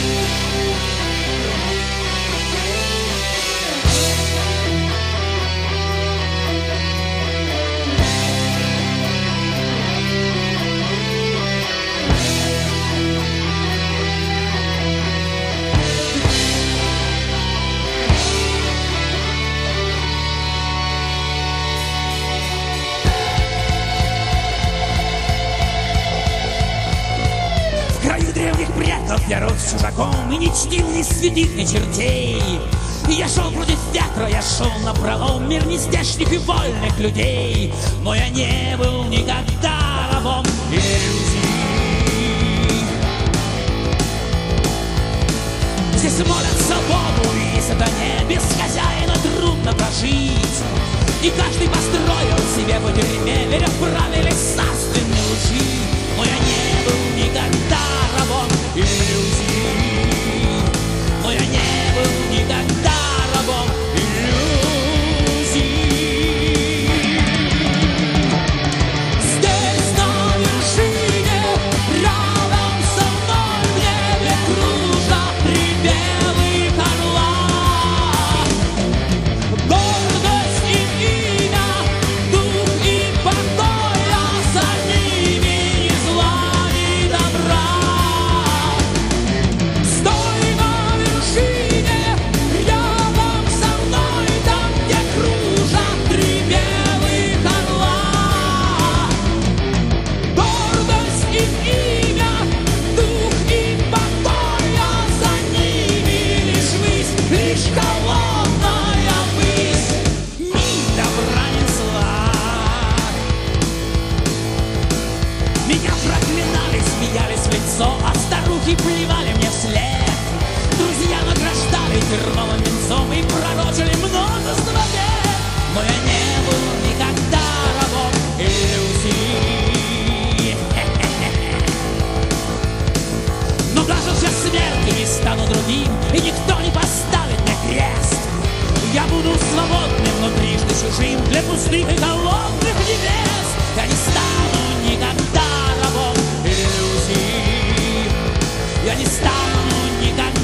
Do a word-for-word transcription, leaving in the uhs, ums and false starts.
Я рос чужаком и не чтил ни святых, ни чертей. И я шел против ветра, я шел напролом, мир нездешних и вольных людей. Но я не был никогда рабом иллюзий. Здесь молят свободу и сатане, без хозяина трудно прожить. И каждый построил себе по тюрьме, веря в правильные царственные лучи. Но я не был никогда рабом иллюзий. Но я не был никогда рабом иллюзий. Здесь на вершине, рядом со мной в небе кружат три белых орла. Гордость и имя, дух и покой, а за ними ни зла, ни добра. Стой на вершине, рядом со мной, там, где кружат три белых орла. Гордость и имя, дух и покой, а за ними лишь высь, лишь холодная высь. Ни добра, ни зла. Меня проклинали, смеялись в лицо, а старухи плевали мне вслед. Друзья награждали терновым венцом и пророчили множество бед. Но я не был никогда рабом иллюзий. Но даже в час смерти не стану другим, и никто не поставит мне крест. Я буду свободным, но трижды чужим для пустых и холодных небес. Я не стану никогда рабом иллюзий. Я не стану никогда